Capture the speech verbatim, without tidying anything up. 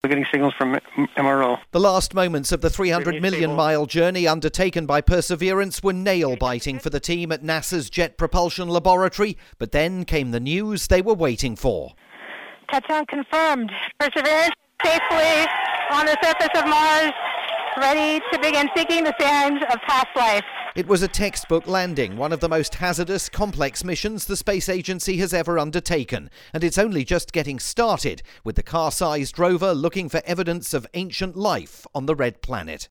getting signals from M R O. The last moments of the three hundred million mile journey undertaken by Perseverance were nail-biting for the team at NASA's Jet Propulsion Laboratory, but then came the news they were waiting for. Touchdown confirmed. Perseverance safely on the surface of Mars, ready to begin seeking the signs of past life. It was a textbook landing, one of the most hazardous, complex missions the space agency has ever undertaken. And it's only just getting started, with the car-sized rover looking for evidence of ancient life on the red planet.